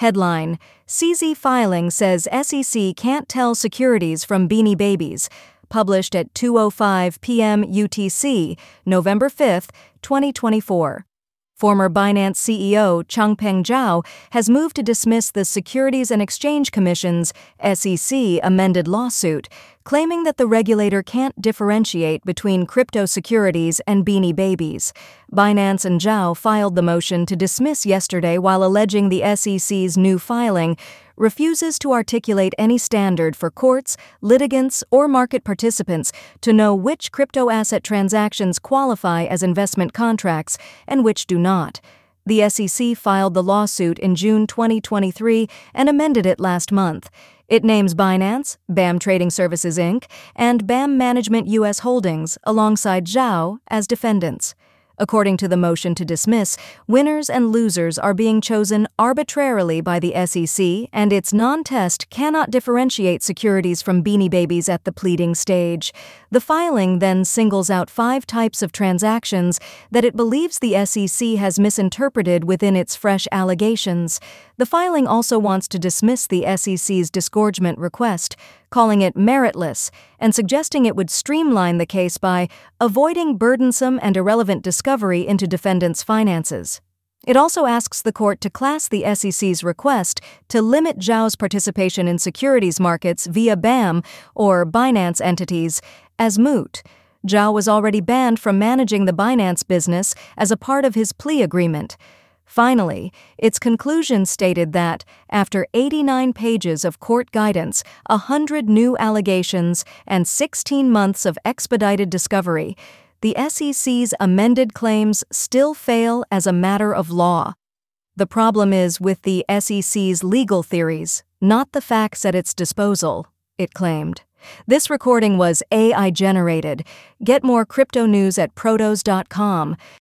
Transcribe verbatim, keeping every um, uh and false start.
Headline: C Z filing says S E C can't tell securities from Beanie Babies. Published at two oh five p.m. U T C, November fifth, twenty twenty-four. Former Binance C E O Changpeng Zhao has moved to dismiss the Securities and Exchange Commission's S E C amended lawsuit, claiming that the regulator can't differentiate between crypto securities and Beanie Babies. Binance and Zhao filed the motion to dismiss yesterday while alleging the S E C's new filing refuses to articulate any standard for courts, litigants, or market participants to know which crypto asset transactions qualify as investment contracts and which do not. The S E C filed the lawsuit in June twenty twenty-three and amended it last month. It names Binance, B A M Trading Services Incorporated, and B A M Management U S Holdings alongside Zhao as defendants. According to the motion to dismiss, winners and losers are being chosen arbitrarily by the S E C, and its non-test cannot differentiate securities from Beanie Babies at the pleading stage. The filing then singles out five types of transactions that it believes the S E C has misinterpreted within its fresh allegations. The filing also wants to dismiss the S E C's disgorgement request, calling it meritless, and suggesting it would streamline the case by avoiding burdensome and irrelevant discovery into defendants' finances. It also asks the court to class the S E C's request to limit Zhao's participation in securities markets via B A M or Binance entities as moot. Zhao was already banned from managing the Binance business as a part of his plea agreement. Finally, its conclusion stated that, after eighty-nine pages of court guidance, one hundred new allegations, and sixteen months of expedited discovery, the S E C's amended claims still fail as a matter of law. The problem is with the S E C's legal theories, not the facts at its disposal, it claimed. This recording was A I generated. Get more crypto news at protos dot com.